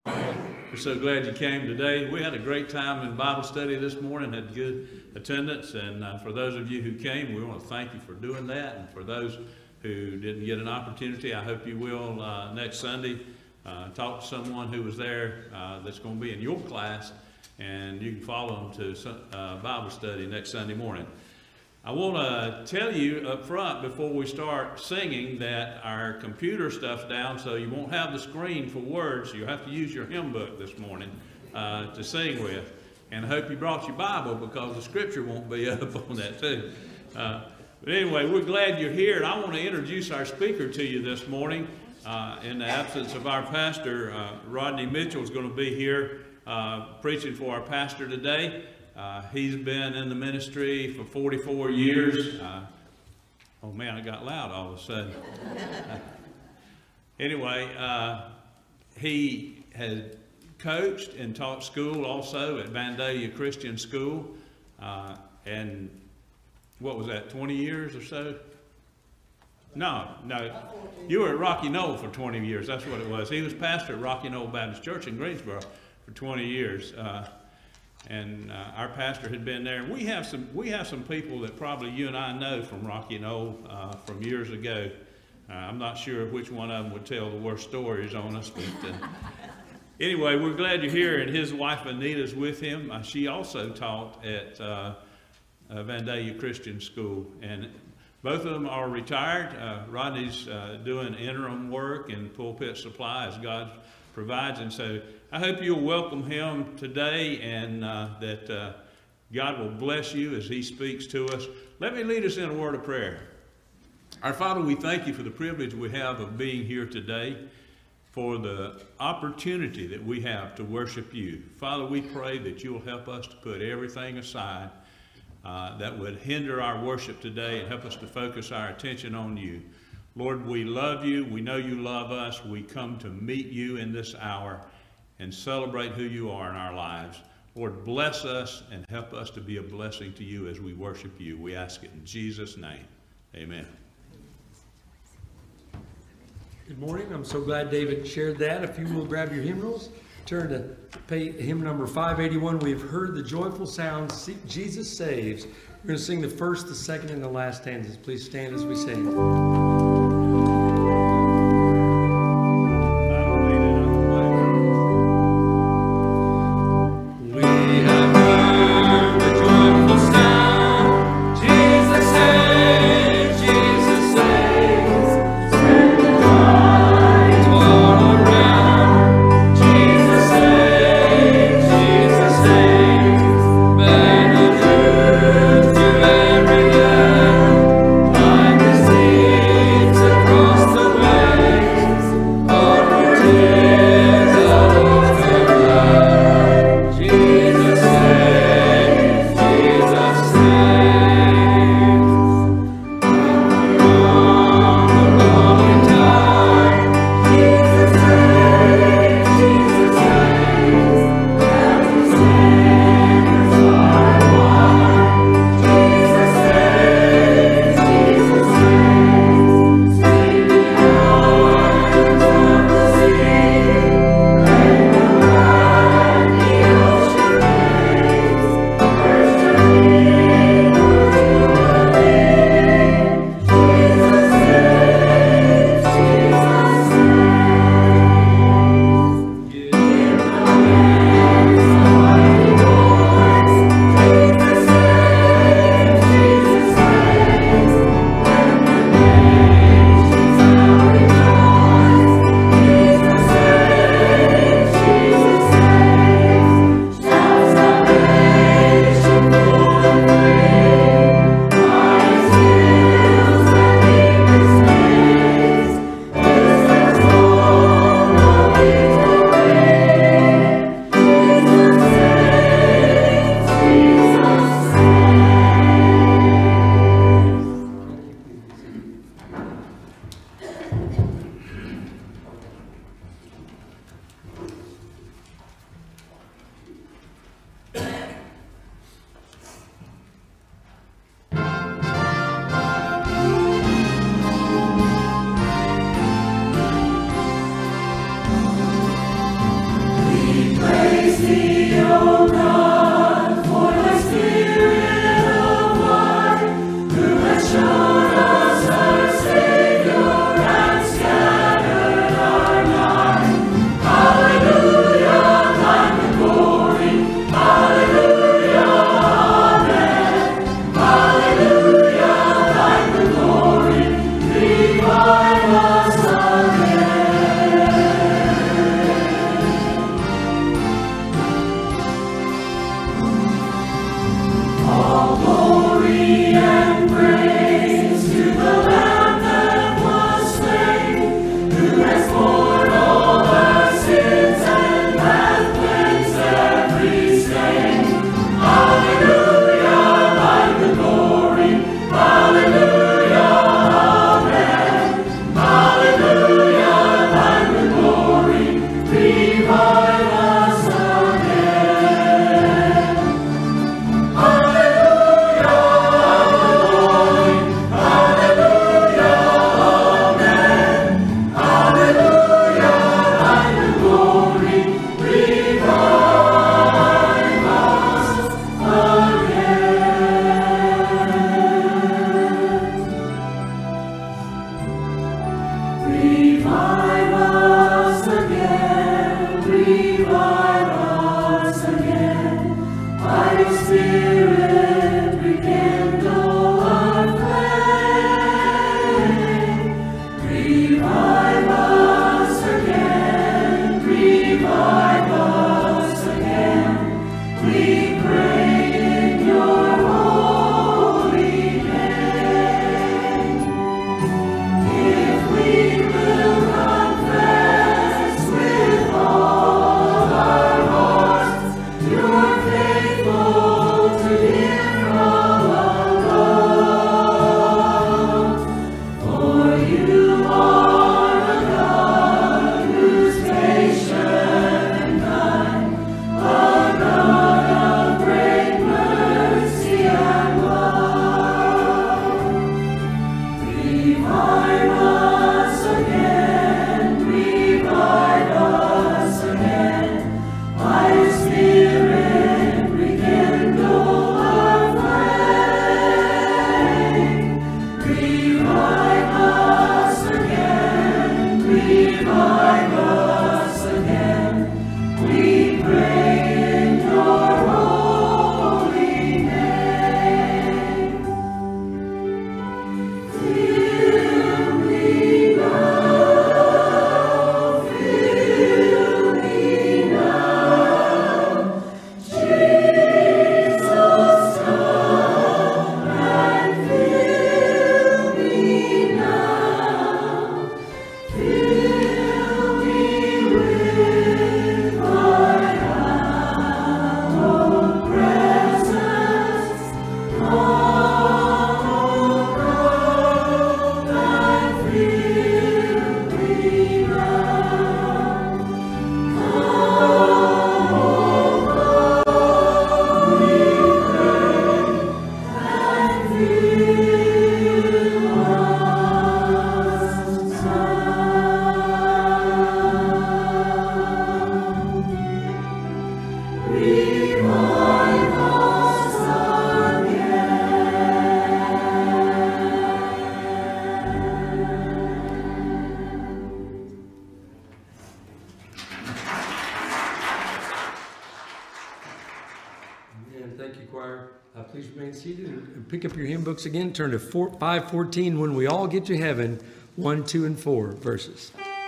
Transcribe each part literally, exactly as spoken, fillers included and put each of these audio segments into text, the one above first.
We're so glad you came today. We had a great time in Bible study this morning, had good attendance, and uh, for those of you who came, we want to thank you for doing that, and for those who didn't get an opportunity, I hope you will uh, next Sunday uh, talk to someone who was there uh, that's going to be in your class, and you can follow them to uh, Bible study next Sunday morning. I want to tell you up front before we start singing that our computer stuff's down, so you won't have the screen for words. You'll have to use your hymn book this morning uh, to sing with. And I hope you brought your Bible, because the scripture won't be up on that too. Uh, but anyway, we're glad you're here. And I want to introduce our speaker to you this morning. Uh, in the absence of our pastor, uh, Rodney Mitchell is going to be here uh, preaching for our pastor today. Uh, he's been in the ministry for forty-four years. Uh, oh man, it got loud all of a sudden. uh, anyway, uh, he had coached and taught school also at Vandalia Christian School. Uh, and what was that, twenty years or so? No, no. You were at Rocky Knoll for twenty years. That's what it was. He was pastor at Rocky Knoll Baptist Church in Greensboro for twenty years. Uh, And uh, our pastor had been there. We have some we have some people that probably you and I know from Rocky Knoll uh, from years ago. Uh, I'm not sure which one of them would tell the worst stories on us, but uh, anyway, we're glad you're here. And his wife Anita's with him. Uh, she also taught at uh, uh, Vandalia Christian School, and both of them are retired. Uh, Rodney's uh, doing interim work in pulpit supply as God provides, and so I hope you'll welcome him today, and uh, that uh, God will bless you as he speaks to us. Let me lead us in a word of prayer. Our Father, we thank you for the privilege we have of being here today, for the opportunity that we have to worship you. Father, we pray that you'll help us to put everything aside uh, that would hinder our worship today, and help us to focus our attention on you. Lord, we love you. We know you love us. We come to meet you in this hour and celebrate who you are in our lives. Lord, bless us and help us to be a blessing to you as we worship you. We ask it in Jesus' name. Amen. Good morning. I'm so glad David shared that. If you will grab your hymnals, turn to pay, hymn number five eighty-one. We have heard the joyful sound, Jesus saves. We're going to sing the first, the second, and the last stanzas. Please stand as we sing. Across the way. remain seated and pick up your hymn books again. Turn to four, five fourteen, When We All Get to Heaven, one, two, and four verses.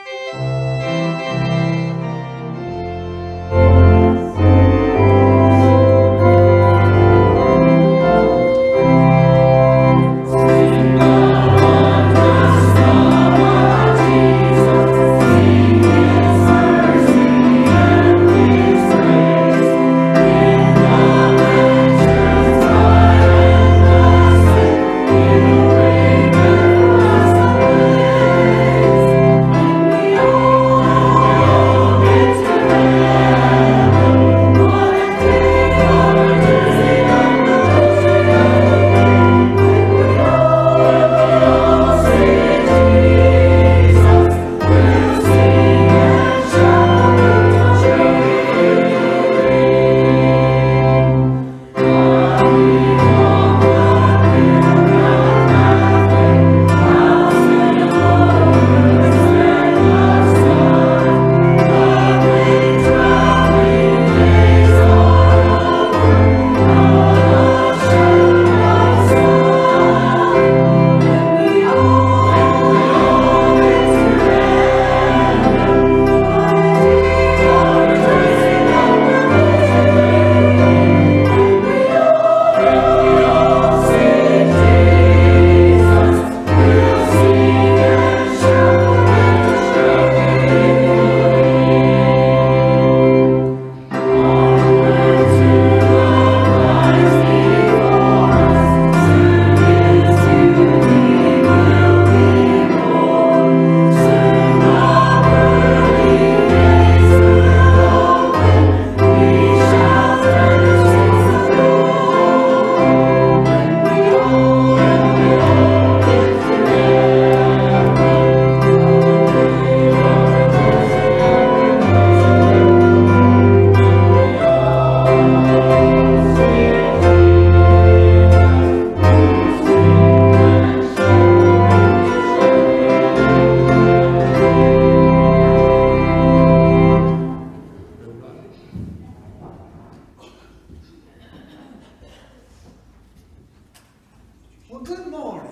Well, good morning.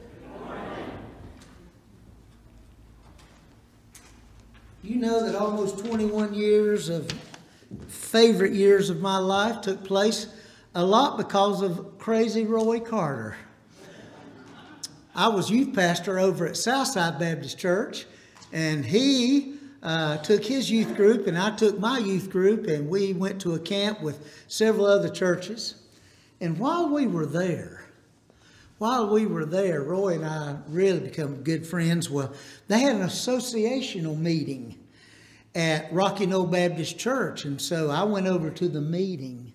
You know that almost twenty-one years of favorite years of my life took place a lot because of crazy Roy Carter. I was youth pastor over at Southside Baptist Church, and he uh, took his youth group, and I took my youth group, and we went to a camp with several other churches. And while we were there, while we were there, Roy and I really become good friends. Well, they had an associational meeting at Rocky Knoll Baptist Church, and so I went over to the meeting.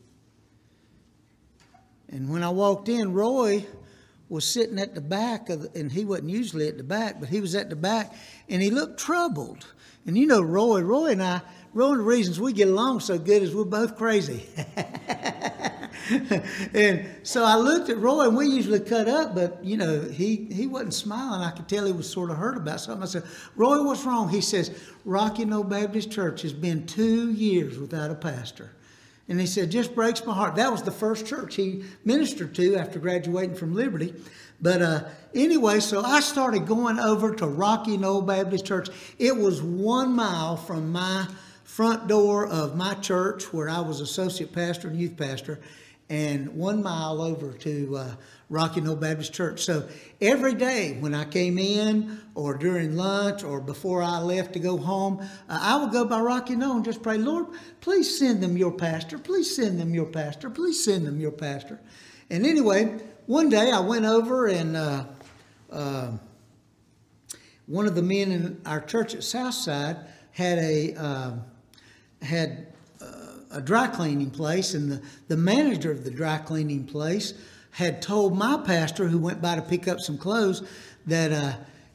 And when I walked in, Roy was sitting at the back, of the, and he wasn't usually at the back, but he was at the back, and he looked troubled. And you know Roy, Roy and I, one of the reasons we get along so good is we're both crazy. And so I looked at Roy, and we usually cut up, but, you know, he, he wasn't smiling. I could tell he was sort of hurt about something. I said, Roy, what's wrong? He says, Rocky Knoll Baptist Church has been two years without a pastor. And he said, just breaks my heart. That was the first church he ministered to after graduating from Liberty. But uh, anyway, so I started going over to Rocky Knoll Baptist Church. It was one mile from my front door of my church where I was associate pastor and youth pastor, and one mile over to uh, Rocky Knoll Baptist Church. So every day when I came in or during lunch or before I left to go home, uh, I would go by Rocky Knoll and just pray, Lord, please send them your pastor. Please send them your pastor. Please send them your pastor. And anyway, one day I went over, and uh, uh, one of the men in our church at Southside had a uh, had a dry cleaning place, and the, the manager of the dry cleaning place had told my pastor, who went by to pick up some clothes, that uh,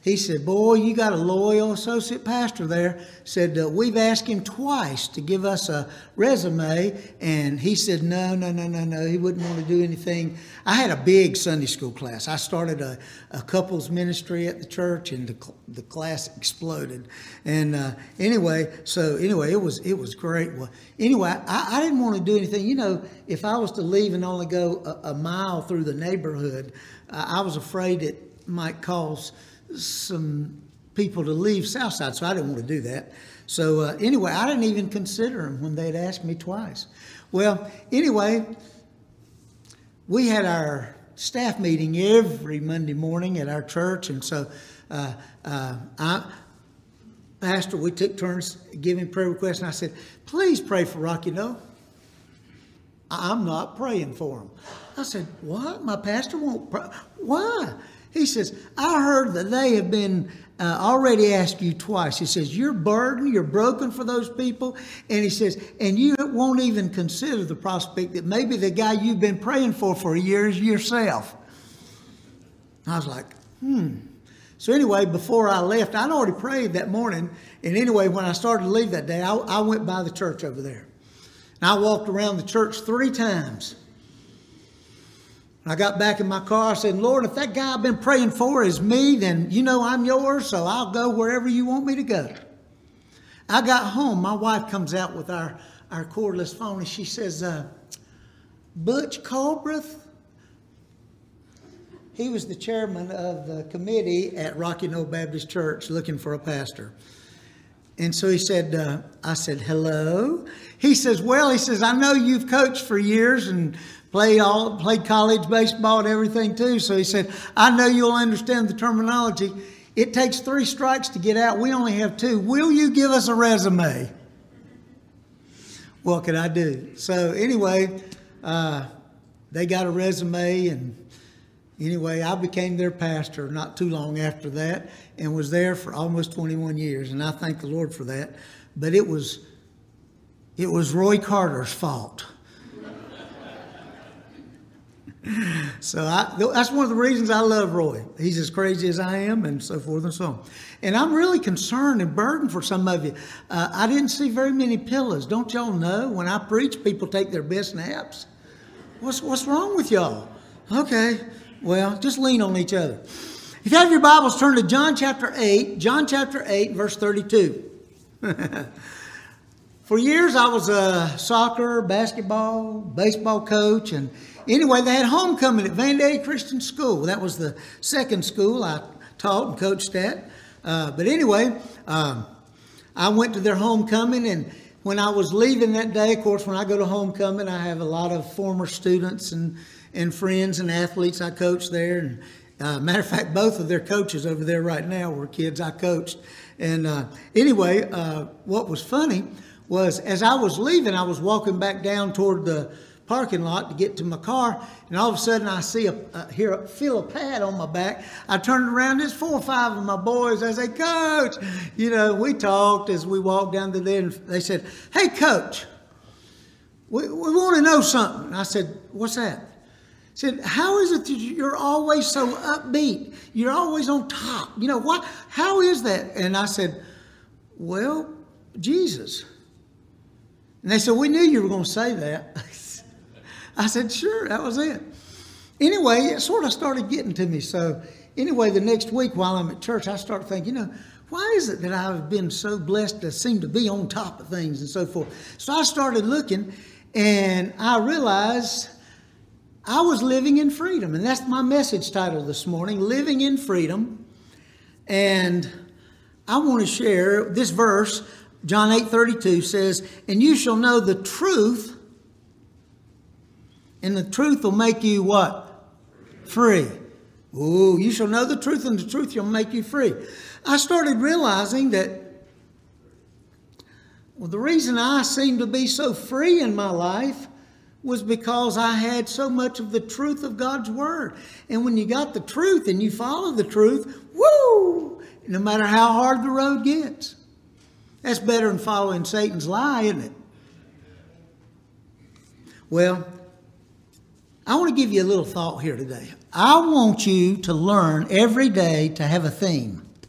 he said, boy, you got a loyal associate pastor there. Said, uh, we've asked him twice to give us a resume. And he said, no, no, no, no, no. He wouldn't want to do anything. I had a big Sunday school class. I started a, a couples ministry at the church, and the, the class exploded. And uh, anyway, so anyway, it was it was great. Well, anyway, I, I didn't want to do anything. You know, if I was to leave and only go a, a mile through the neighborhood, uh, I was afraid it might cause some people to leave Southside, so I didn't want to do that. So uh, anyway, I didn't even consider them when they'd asked me twice. Well, anyway, we had our staff meeting every Monday morning at our church, and so uh, uh, I, Pastor, we took turns giving prayer requests, and I said, please pray for Rocky Noe. I'm not praying for him. I said, what? My pastor won't pray? Why? He says, I heard that they have been uh, already asked you twice. He says, you're burdened, you're broken for those people. And he says, and you won't even consider the prospect that maybe the guy you've been praying for for a year is yourself. I was like, hmm. So anyway, before I left, I'd already prayed that morning. And anyway, when I started to leave that day, I, I went by the church over there. And I walked around the church three times. I got back in my car. I said, Lord, if that guy I've been praying for is me, then you know I'm yours, so I'll go wherever you want me to go. I got home. My wife comes out with our, our cordless phone, and she says, uh, Butch Culbreth, he was the chairman of the committee at Rocky Noe Baptist Church looking for a pastor. And so he said, uh, I said, hello. He says, well, he says, I know you've coached for years and played all played college baseball and everything too. So he said, I know you'll understand the terminology. It takes three strikes to get out. We only have two. Will you give us a resume? What could I do? So anyway, uh, they got a resume, and anyway, I became their pastor not too long after that, and was there for almost twenty-one years. And I thank the Lord for that. But it was it was Roy Carter's fault. So I, that's one of the reasons I love Roy. He's as crazy as I am, and so forth and so on. And I'm really concerned and burdened for some of you. Uh, I didn't see very many pillows. Don't y'all know when I preach, people take their best naps? What's, what's wrong with y'all? Okay, well, just lean on each other. If you have your Bibles, turn to John chapter eight. John chapter eight, verse thirty-two. For years, I was a soccer, basketball, baseball coach, and anyway, they had homecoming at Vandalia Christian School. That was the second school I taught and coached at. Uh, but anyway, um, I went to their homecoming, and when I was leaving that day, of course, when I go to homecoming, I have a lot of former students and, and friends and athletes I coached there. And uh, matter of fact, both of their coaches over there right now were kids I coached. And uh, anyway, uh, what was funny was as I was leaving, I was walking back down toward the parking lot to get to my car, and all of a sudden I see a, a hear a, feel a pad on my back. I turned around, there's four or five of my boys. I say, Coach, you know, we talked as we walked down to there, and they said, hey, Coach, we, we want to know something. I said, what's that? I said, how is it that you're always so upbeat? You're always on top. You know, what? How is that? And I said, well, Jesus. And they said, we knew you were going to say that. I said, sure, that was it. Anyway, it sort of started getting to me. So anyway, the next week while I'm at church, I start thinking, you know, why is it that I've been so blessed to seem to be on top of things and so forth? So I started looking, and I realized I was living in freedom. And that's my message title this morning, Living in Freedom. And I want to share this verse. John eight thirty-two says, and you shall know the truth, and the truth will make you what? Free. Ooh, you shall know the truth, and the truth shall make you free. I started realizing that, well, the reason I seemed to be so free in my life was because I had so much of the truth of God's Word. And when you got the truth and you follow the truth, woo, no matter how hard the road gets. That's better than following Satan's lie, isn't it? Well, I want to give you a little thought here today. I want you to learn every day to have a theme.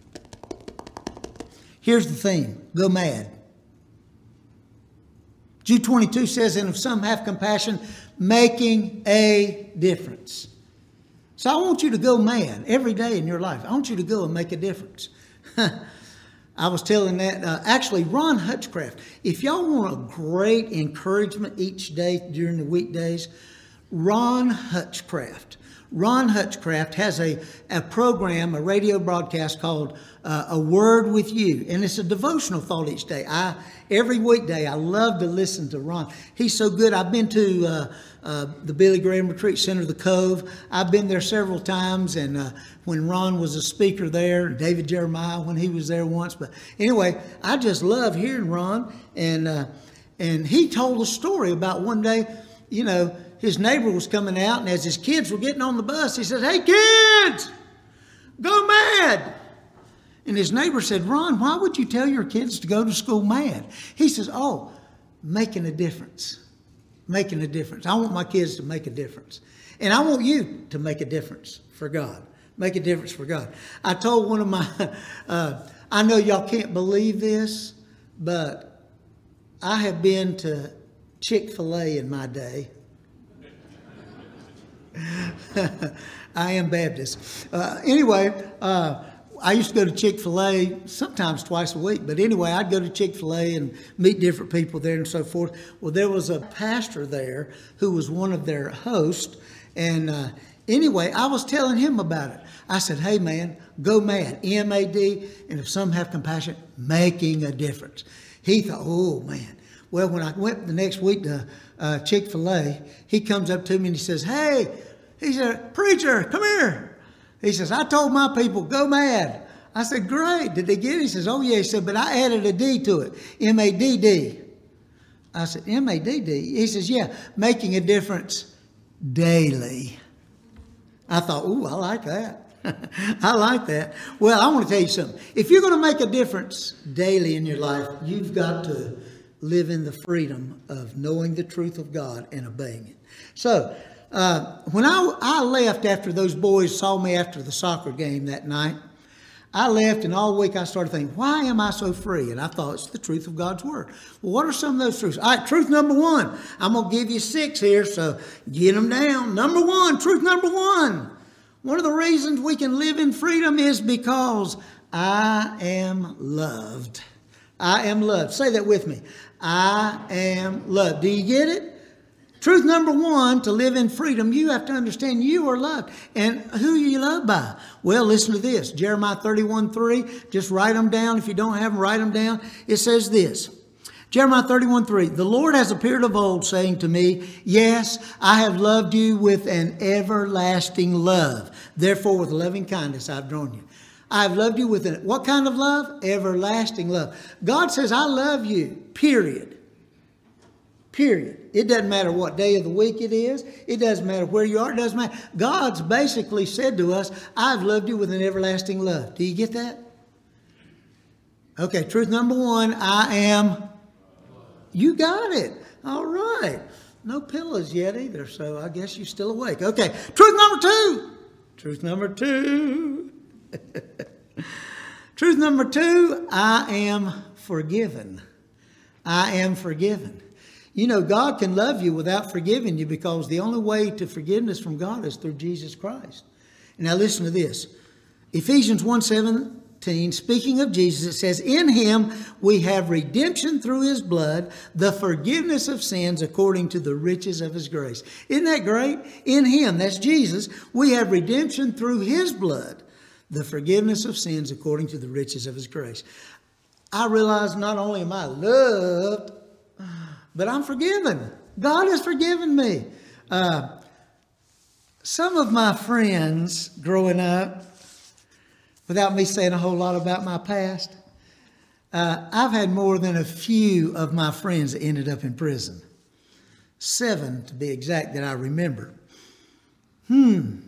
Here's the theme. Go mad. Jude twenty-two says, and if some have compassion, making a difference. So I want you to go mad every day in your life. I want you to go and make a difference. I was telling that, uh, actually, Ron Hutchcraft, if y'all want a great encouragement each day during the weekdays, Ron Hutchcraft. Ron Hutchcraft has a, a program, a radio broadcast called uh, A Word With You. And it's a devotional thought each day. I Every weekday, I love to listen to Ron. He's so good. I've been to uh, uh, the Billy Graham Retreat Center, the Cove. I've been there several times. And uh, when Ron was a speaker there, David Jeremiah when he was there once. But anyway, I just love hearing Ron. And, uh, and he told a story about one day, you know, his neighbor was coming out, and as his kids were getting on the bus, he said, hey, kids, go mad. And his neighbor said, Ron, why would you tell your kids to go to school mad? He says, oh, making a difference. Making a difference. I want my kids to make a difference. And I want you to make a difference for God. Make a difference for God. I told one of my, uh, I know y'all can't believe this, but I have been to Chick-fil-A in my day. I am Baptist. Uh, anyway, uh, I used to go to Chick-fil-A sometimes twice a week. But anyway, I'd go to Chick-fil-A and meet different people there and so forth. Well, there was a pastor there who was one of their hosts. And uh, anyway, I was telling him about it. I said, hey, man, go mad. M A D. And if some have compassion, making a difference. He thought, oh, man. Well, when I went the next week to uh, Chick-fil-A, he comes up to me and he says, hey, he said, preacher, come here. He says, I told my people, go mad. I said, great. Did they get it? He says, oh, yeah. He said, but I added a D to it, M A D D. I said, M A D D? He says, yeah, making a difference daily. I thought, ooh, I like that. I like that. Well, I want to tell you something. If you're going to make a difference daily in your life, you've got to live in the freedom of knowing the truth of God and obeying it. So, uh, when I, I left after those boys saw me after the soccer game that night, I left and all week I started thinking, why am I so free? And I thought, it's the truth of God's Word. Well, what are some of those truths? All right, truth number one. I'm going to give you six here, so get them down. Number one, truth number one. One of the reasons we can live in freedom is because I am loved. I am loved. Say that with me. I am loved. Do you get it? Truth number one, to live in freedom, you have to understand you are loved. And who are you loved by? Well, listen to this. Jeremiah thirty-one three. Just write them down. If you don't have them, write them down. It says this. Jeremiah thirty-one three. The Lord has appeared of old, saying to me, yes, I have loved you with an everlasting love. Therefore, with loving kindness, I've drawn you. I have loved you with an, what kind of love? Everlasting love. God says, I love you, period. Period. It doesn't matter what day of the week it is. It doesn't matter where you are. It doesn't matter. God's basically said to us, I've loved you with an everlasting love. Do you get that? Okay, truth number one, I am. You got it. All right. No pillows yet either, so I guess you're still awake. Okay, truth number two. Truth number two. Truth number two, I am forgiven. I am forgiven. You know, God can love you without forgiving you because the only way to forgiveness from God is through Jesus Christ. Now listen to this. Ephesians one seventeen, speaking of Jesus, it says, in him we have redemption through his blood, the forgiveness of sins according to the riches of his grace. Isn't that great? In him, that's Jesus, we have redemption through his blood, the forgiveness of sins according to the riches of his grace. I realize not only am I loved, but I'm forgiven. God has forgiven me. Uh, some of my friends growing up, without me saying a whole lot about my past, uh, I've had more than a few of my friends that ended up in prison. Seven, to be exact, that I remember. Hmm.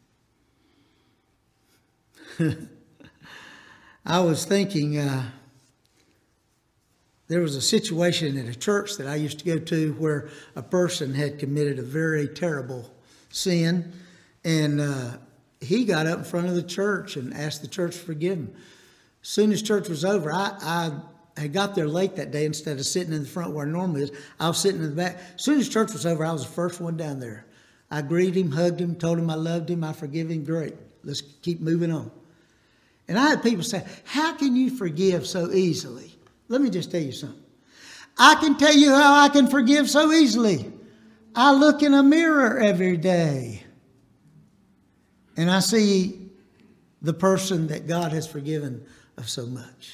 I was thinking... Uh, There was a situation at a church that I used to go to where a person had committed a very terrible sin. And uh, he got up in front of the church and asked the church to forgive him. soon as church was over, I, I had got there late that day. Instead of sitting in the front where I normally is, I was sitting in the back. As soon as church was over, I was the first one down there. I greeted him, hugged him, told him I loved him, I forgive him. Great. Let's keep moving on. And I had people say, how can you forgive so easily? Let me just tell you something. I can tell you how I can forgive so easily. I look in a mirror every day and I see the person that God has forgiven of so much.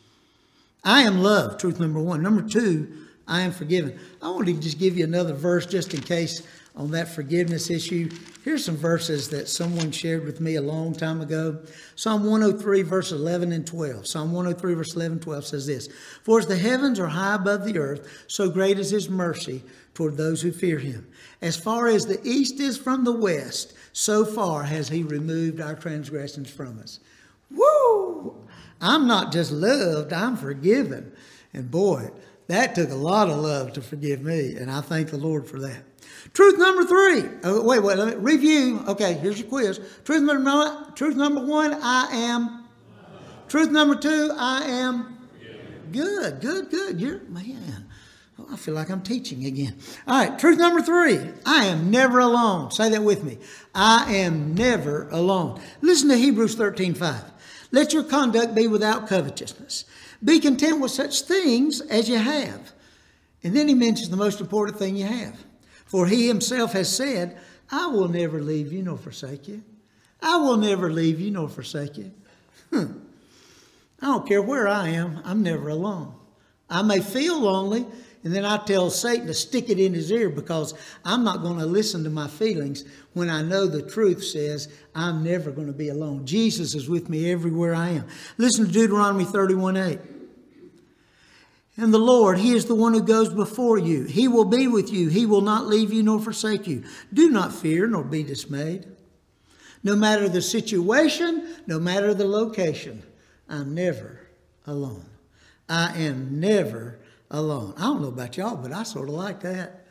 I am loved, truth number one. Number two, I am forgiven. I want to just give you another verse just in case on that forgiveness issue. Here's some verses that someone shared with me a long time ago. Psalm one oh three, verse eleven and twelve. Psalm one oh three, verse eleven and twelve says this: For as the heavens are high above the earth, so great is his mercy toward those who fear him. As far as the east is from the west, so far has he removed our transgressions from us. Woo! I'm not just loved, I'm forgiven. And boy, that took a lot of love to forgive me, and I thank the Lord for that. Truth number three. Oh, wait, wait, let me review. Okay, here's your quiz. Truth number one, truth number one, I am. Truth number two, I am. Good, good, good. You're, man, oh, I feel like I'm teaching again. All right, truth number three, I am never alone. Say that with me. I am never alone. Listen to Hebrews thirteen five. Let your conduct be without covetousness. Be content with such things as you have. And then he mentions the most important thing you have. For he himself has said, I will never leave you nor forsake you. I will never leave you nor forsake you. Hmm. I don't care where I am, I'm never alone. I may feel lonely, and then I tell Satan to stick it in his ear because I'm not going to listen to my feelings when I know the truth says I'm never going to be alone. Jesus is with me everywhere I am. Listen to Deuteronomy thirty-one eight. And the Lord, he is the one who goes before you. He will be with you. He will not leave you nor forsake you. Do not fear nor be dismayed. No matter the situation, no matter the location, I'm never alone. I am never alone. I don't know about y'all, but I sort of like that.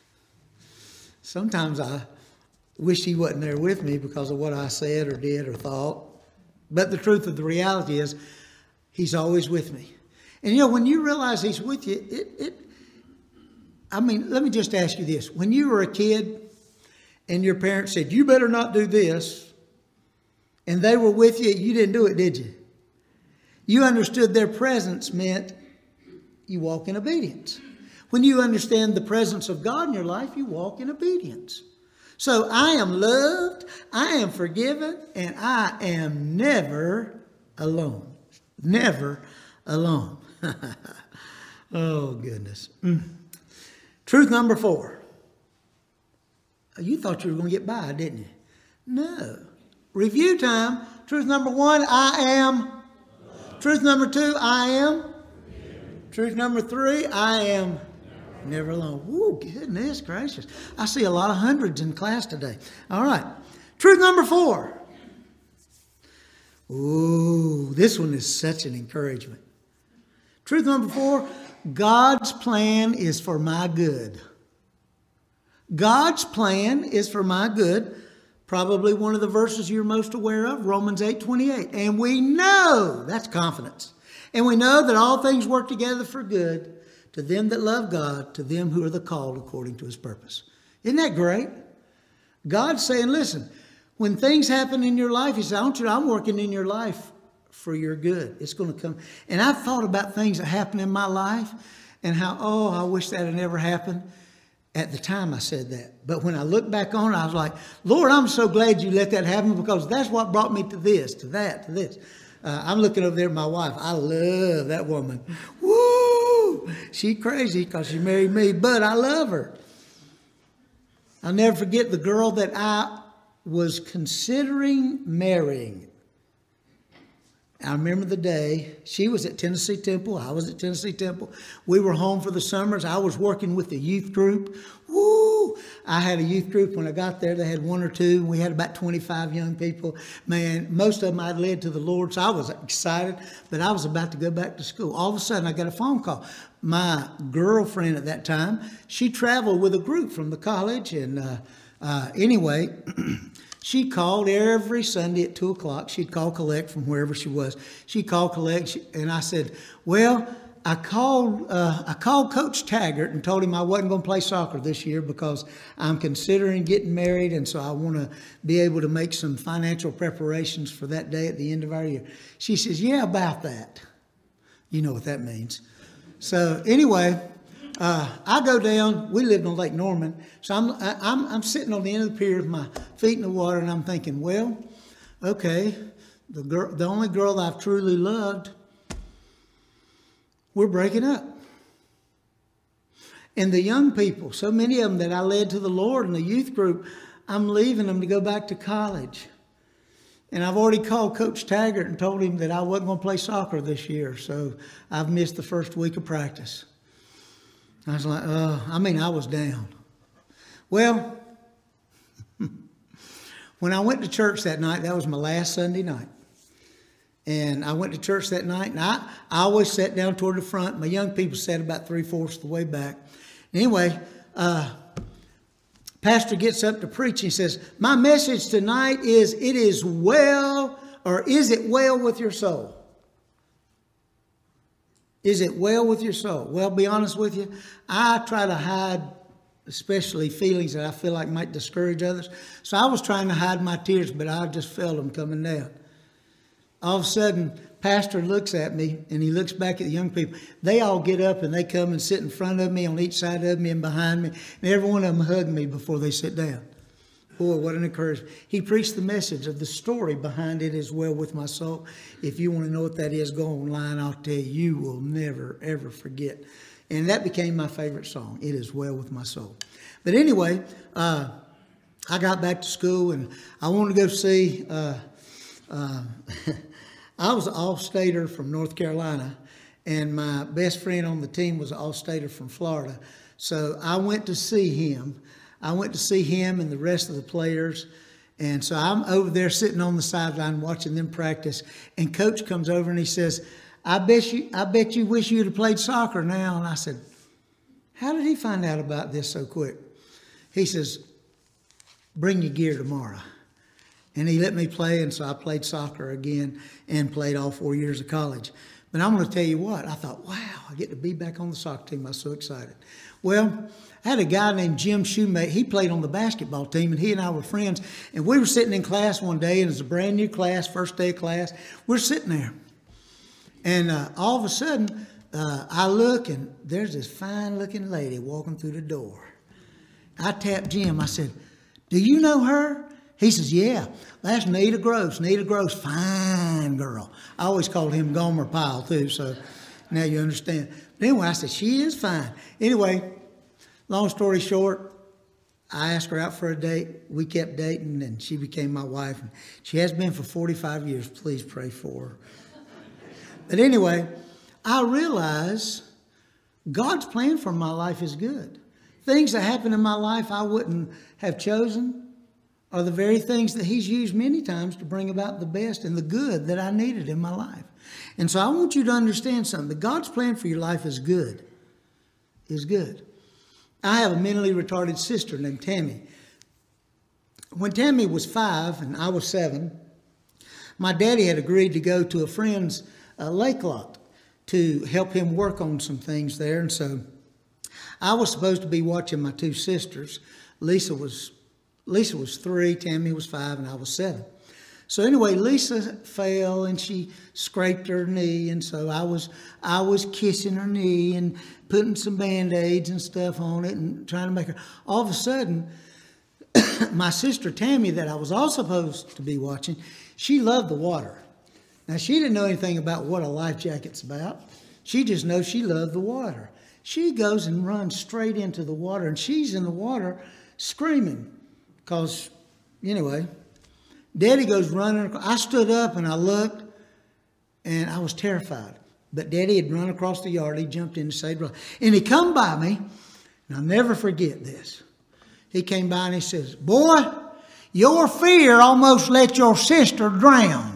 Sometimes I wish he wasn't there with me because of what I said or did or thought. But the truth of the reality is he's always with me. And you know, when you realize he's with you, it, it, I mean, let me just ask you this. When you were a kid and your parents said, you better not do this, and they were with you, you didn't do it, did you? You understood their presence meant you walk in obedience. When you understand the presence of God in your life, you walk in obedience. So I am loved, I am forgiven, and I am never alone. Never alone. Oh, goodness. Mm. Truth number four. You thought you were going to get by, didn't you? No. Review time. Truth number one, I am. Truth number two, I am. Truth number three, I am never alone. Woo, goodness gracious. I see a lot of hundreds in class today. All right. Truth number four. Ooh, this one is such an encouragement. Truth number four, God's plan is for my good. God's plan is for my good. Probably one of the verses you're most aware of, Romans eight twenty-eight. And we know, that's confidence. And we know that all things work together for good to them that love God, to them who are the called according to his purpose. Isn't that great? God's saying, listen, when things happen in your life, he said, I want you, I'm working in your life for your good. It's going to come. And I've thought about things that happened in my life and how, oh, I wish that had never happened. At the time I said that. But when I look back on it, I was like, Lord, I'm so glad you let that happen because that's what brought me to this, to that, to this. Uh, I'm looking over there at my wife. I love that woman. Woo! She crazy because she married me, but I love her. I'll never forget the girl that I was considering marrying. I remember the day. She was at Tennessee Temple. I was at Tennessee Temple. We were home for the summers. I was working with the youth group. Woo! I had a youth group when I got there. They had one or two. And we had about twenty-five young people. Man, most of them I'd led to the Lord, so I was excited. But I was about to go back to school. All of a sudden, I got a phone call. My girlfriend at that time, she traveled with a group from the college. And uh, uh, anyway, She called every Sunday at two o'clock. She'd call collect from wherever she was. She'd call collect, and I said, well, I called uh, I called Coach Taggart and told him I wasn't going to play soccer this year because I'm considering getting married, and so I want to be able to make some financial preparations for that day at the end of our year. She says, yeah, about that. You know what that means. So anyway, uh, I go down. We lived on Lake Norman, so I'm I'm I'm sitting on the end of the pier with my feet in the water, and I'm thinking, well, okay, the girl, the only girl I've truly loved, we're breaking up. And the young people, so many of them that I led to the Lord in the youth group, I'm leaving them to go back to college. And I've already called Coach Taggart and told him that I wasn't going to play soccer this year. So I've missed the first week of practice. I was like, uh, I mean, I was down. Well, when I went to church that night, that was my last Sunday night. And I went to church that night, and I, I always sat down toward the front. My young people sat about three-fourths of the way back. Anyway, uh, pastor gets up to preach, and he says, my message tonight is, it is well, or is it well with your soul? Is it well with your soul? Well, be honest with you, I try to hide especially feelings that I feel like might discourage others. So I was trying to hide my tears, but I just felt them coming down. All of a sudden, pastor looks at me, and he looks back at the young people. They all get up, and they come and sit in front of me, on each side of me, and behind me. And every one of them hug me before they sit down. Boy, what an encouragement. He preached the message of the story behind it as well with my soul. If you want to know what that is, go online. I'll tell you, you will never, ever forget. And that became my favorite song, It Is Well With My Soul. But anyway, uh, I got back to school, and I wanted to go see... Uh, uh, I was an All-Stater from North Carolina, and my best friend on the team was an All-Stater from Florida. So I went to see him. I went to see him and the rest of the players. And so I'm over there sitting on the sideline watching them practice. And Coach comes over and he says, I bet you, I bet you wish you'd have played soccer now. And I said, how did he find out about this so quick? He says, bring your gear tomorrow. And he let me play, and so I played soccer again and played all four years of college. But I'm going to tell you what, I thought, wow, I get to be back on the soccer team. I was so excited. Well, I had a guy named Jim Shoemate. He played on the basketball team, and he and I were friends. And we were sitting in class one day, and it was a brand new class, first day of class. We're sitting there. And uh, all of a sudden, uh, I look, and there's this fine-looking lady walking through the door. I tapped Jim. I said, do you know her? He says, yeah, that's Nita Gross. Nita Gross, fine girl. I always called him Gomer Pyle, too, so now you understand. But anyway, I said, she is fine. Anyway, long story short, I asked her out for a date. We kept dating, and she became my wife. And she has been for forty-five years. Please pray for her. But anyway, I realize God's plan for my life is good. Things that happen in my life I wouldn't have chosen are the very things that he's used many times to bring about the best and the good that I needed in my life. And so I want you to understand something. That God's plan for your life is good. Is good. I have a mentally retarded sister named Tammy. When Tammy was five and I was seven, my daddy had agreed to go to a friend's uh, lake lot to help him work on some things there. And so I was supposed to be watching my two sisters. Lisa was Lisa was three, Tammy was five, and I was seven. So anyway, Lisa fell and she scraped her knee, and so I was I was kissing her knee and putting some Band-Aids and stuff on it and trying to make her. All of a sudden, my sister Tammy, that I was also supposed to be watching, she loved the water. Now, she didn't know anything about what a life jacket's about. She just knows she loved the water. She goes and runs straight into the water, and she's in the water screaming. Because, anyway, Daddy goes running. I stood up and I looked, and I was terrified. But Daddy had run across the yard. He jumped in to save her. And he come by me, and I'll never forget this. He came by and he says, boy, your fear almost let your sister drown.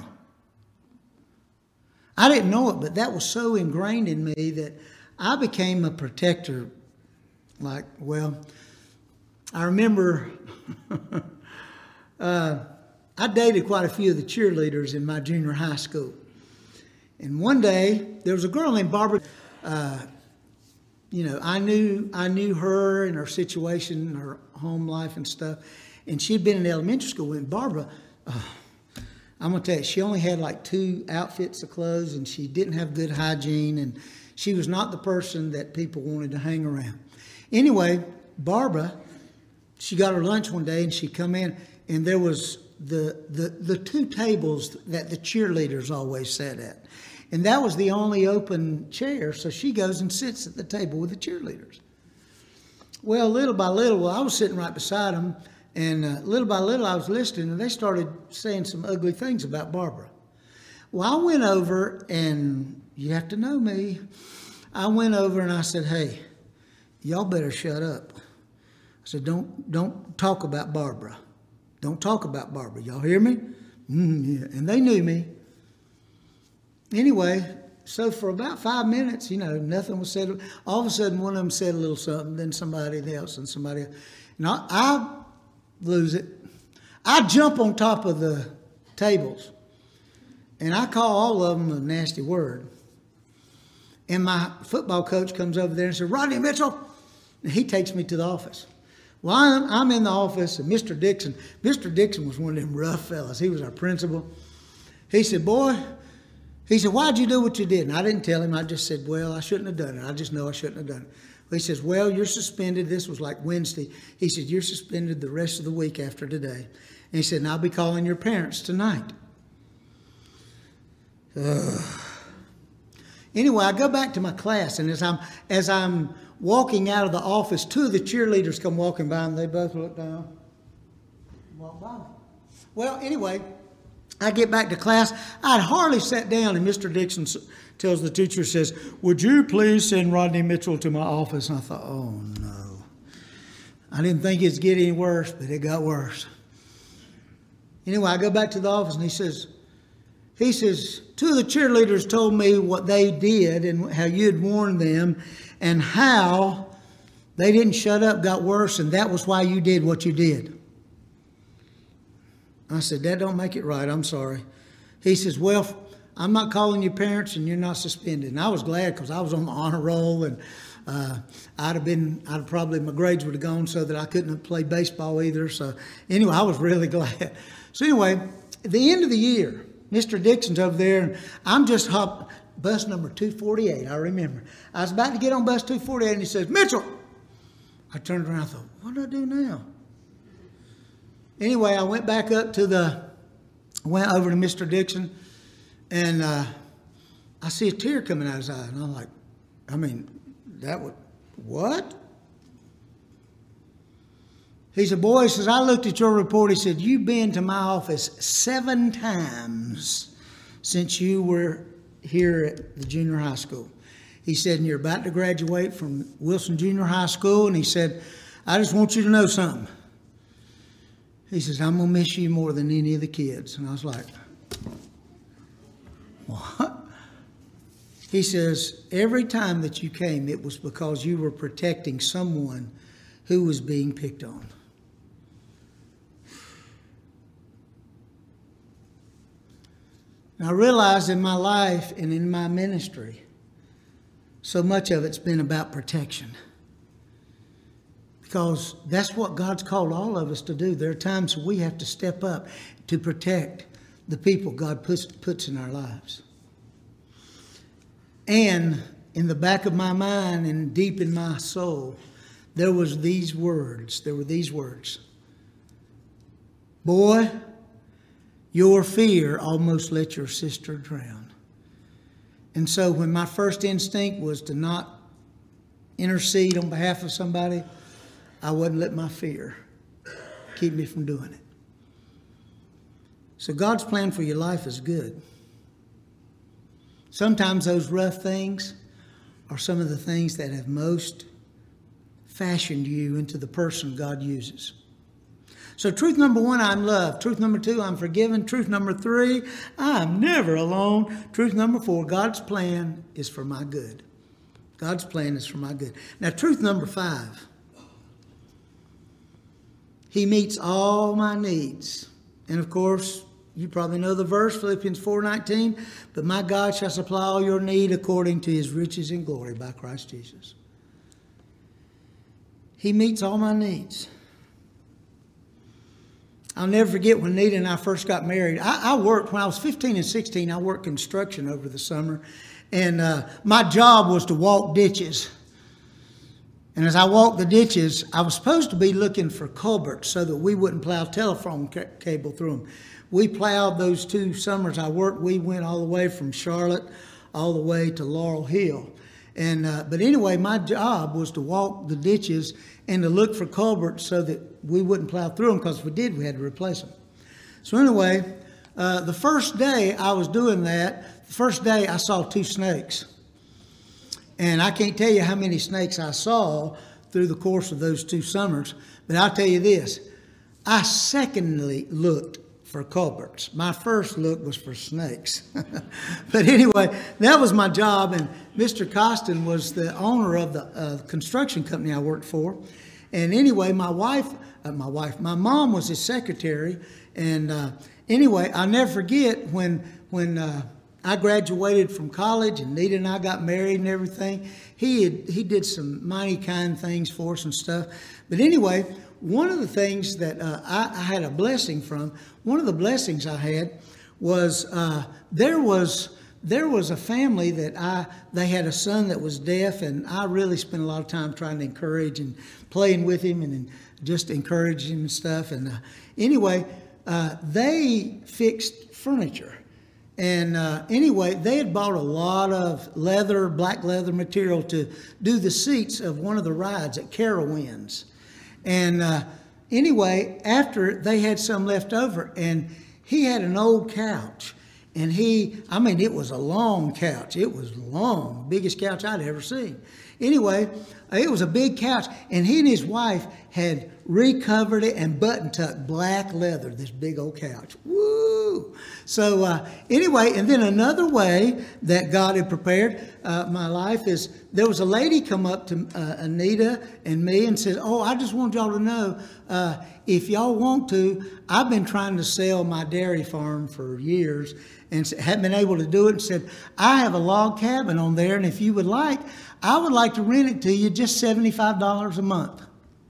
I didn't know it, but that was so ingrained in me that I became a protector. Like, well, I remember uh, I dated quite a few of the cheerleaders in my junior high school. And one day, there was a girl named Barbara. Uh, you know, I knew I knew her and her situation, her home life and stuff. And she'd been in elementary school. And Barbara, uh, I'm going to tell you, she only had like two outfits of clothes, and she didn't have good hygiene, and she was not the person that people wanted to hang around. Anyway, Barbara, she got her lunch one day, and she come in, and there was the, the, the two tables that the cheerleaders always sat at. And that was the only open chair, so she goes and sits at the table with the cheerleaders. Well, little by little, well, I was sitting right beside them, and uh, little by little I was listening, and they started saying some ugly things about Barbara. Well, I went over, and you have to know me, I went over and I said, hey, y'all better shut up. I said, don't, don't talk about Barbara. Don't talk about Barbara. Y'all hear me? Mm, yeah. And they knew me. Anyway, so for about five minutes, you know, nothing was said. All of a sudden, one of them said a little something, then somebody else and somebody else. And I, I lose it. I jump on top of the tables, and I call all of them a nasty word. And my football coach comes over there and says, Rodney Mitchell. And he takes me to the office. Well, I'm, I'm in the office, and Mister Dixon, Mister Dixon was one of them rough fellas. He was our principal. He said, boy, he said, why'd you do what you did? And I didn't tell him. I just said, well, I shouldn't have done it. I just know I shouldn't have done it. He says, well, you're suspended. This was like Wednesday. He said, you're suspended the rest of the week after today. And he said, and I'll be calling your parents tonight. Ugh. Anyway, I go back to my class, and as I'm, as I'm walking out of the office, two of the cheerleaders come walking by, and they both look down, walk by. Well, anyway, I get back to class. I'd hardly sat down, and Mister Dixon tells the teacher, says, would you please send Rodney Mitchell to my office? And I thought, oh, no. I didn't think it'd get any worse, but it got worse. Anyway, I go back to the office, and he says, he says, two of the cheerleaders told me what they did and how you had warned them and how they didn't shut up, got worse, and that was why you did what you did. I said, that don't make it right. I'm sorry. He says, well, I'm not calling your parents, and you're not suspended. And I was glad, because I was on the honor roll, and uh, I'd have been, I'd have probably, my grades would have gone so that I couldn't have played baseball either. So anyway, I was really glad. So anyway, at the end of the year, Mister Dixon's over there, and I'm just hopped, bus number two forty-eight, I remember. I was about to get on bus two forty-eight, and he says, Mitchell! I turned around and thought, what do I do now? Anyway, I went back up to the, went over to Mister Dixon, and uh, I see a tear coming out of his eye. And I'm like, I mean, that would, what? He said, boy, he says, I looked at your report. He said, you've been to my office seven times since you were here at the junior high school. He said, and you're about to graduate from Wilson Junior High School. And he said, I just want you to know something. He says, I'm going to miss you more than any of the kids. And I was like, what? He says, every time that you came, it was because you were protecting someone who was being picked on. And I realized in my life and in my ministry, so much of it's been about protection. Because that's what God's called all of us to do. There are times we have to step up to protect the people God puts, puts in our lives. And in the back of my mind and deep in my soul, there was these words. There were these words. Boy, your fear almost let your sister drown. And so when my first instinct was to not intercede on behalf of somebody, I wouldn't let my fear keep me from doing it. So God's plan for your life is good. Sometimes those rough things are some of the things that have most fashioned you into the person God uses. So truth number one, I'm loved. Truth number two, I'm forgiven. Truth number three, I'm never alone. Truth number four, God's plan is for my good. God's plan is for my good. Now, truth number five, He meets all my needs And of course, you probably know the verse, Philippians four nineteen, but my God shall supply all your need according to his riches and glory by Christ Jesus. He meets all my needs. I'll never forget when Nita and I first got married. I, I worked, when I was fifteen and sixteen, I worked construction over the summer. And uh, my job was to walk ditches. And as I walked the ditches, I was supposed to be looking for culverts so that we wouldn't plow telephone ca- cable through them. We plowed those two summers I worked. We went all the way from Charlotte all the way to Laurel Hill. And uh, but anyway, my job was to walk the ditches and to look for culverts so that we wouldn't plow through them, because if we did, we had to replace them. So anyway, uh, the first day I was doing that, the first day I saw two snakes. And I can't tell you how many snakes I saw through the course of those two summers, but I'll tell you this, I secondly looked for culverts. My first look was for snakes. But anyway, that was my job, and Mister Costin was the owner of the uh, construction company I worked for. And anyway, my wife, uh, my wife, my mom was his secretary, and uh, anyway, I'll never forget when, when uh, I graduated from college and Nita and I got married and everything, he had, he did some mighty kind things for us and stuff. But anyway, one of the things that uh, I, I had a blessing from, one of the blessings I had was uh, there was there was a family that I, they had a son that was deaf, and I really spent a lot of time trying to encourage and playing with him and, and just encouraging him and stuff. And uh, anyway, uh, they fixed furniture. And uh, anyway, they had bought a lot of leather, black leather material to do the seats of one of the rides at Carowinds. And uh, anyway, after they had some left over, and he had an old couch. And he, I mean, it was a long couch. It was long, biggest couch I'd ever seen. Anyway, it was a big couch, and he and his wife had recovered it and button-tucked black leather, this big old couch. Woo! So uh, anyway, and then another way that God had prepared uh, my life is there was a lady come up to uh, Anita and me and said, oh, I just want y'all to know, uh, if y'all want to, I've been trying to sell my dairy farm for years and hadn't been able to do it, and said, I have a log cabin on there, and if you would like, I would like to rent it to you just seventy-five dollars a month.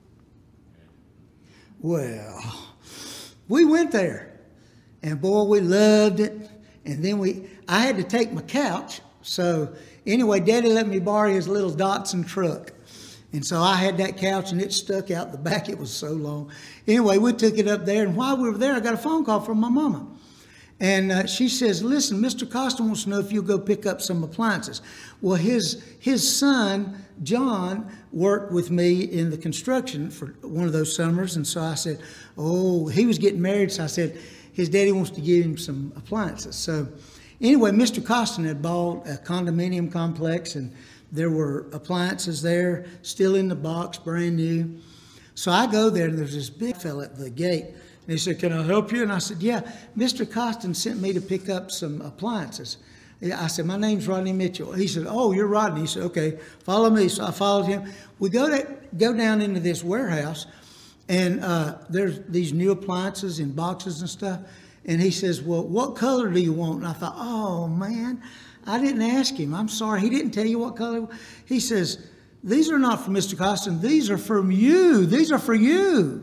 Well, we went there, and boy, we loved it. And then we, I had to take my couch. So anyway, Daddy let me borrow his little Datsun truck. And so I had that couch, and it stuck out the back. It was so long. Anyway, we took it up there, and while we were there, I got a phone call from my mama. And uh, she says, listen, Mister Costa wants to know if you'll go pick up some appliances. Well, his his son, John, worked with me in the construction for one of those summers. And so I said, oh, he was getting married. So I said, his daddy wants to give him some appliances. So anyway, Mister Costin had bought a condominium complex, and there were appliances there, still in the box, brand new. So I go there, and there's this big fella at the gate. And he said, can I help you? And I said, yeah, Mister Costin sent me to pick up some appliances. I said, my name's Rodney Mitchell. He said, oh, you're Rodney. He said, okay, follow me. So I followed him. We go to, go down into this warehouse, and uh, there's these new appliances in boxes and stuff. And he says, well, what color do you want? And I thought, oh, man, I didn't ask him. I'm sorry. He didn't tell you what color. He says, these are not from Mister Costin. These are from you. These are for you.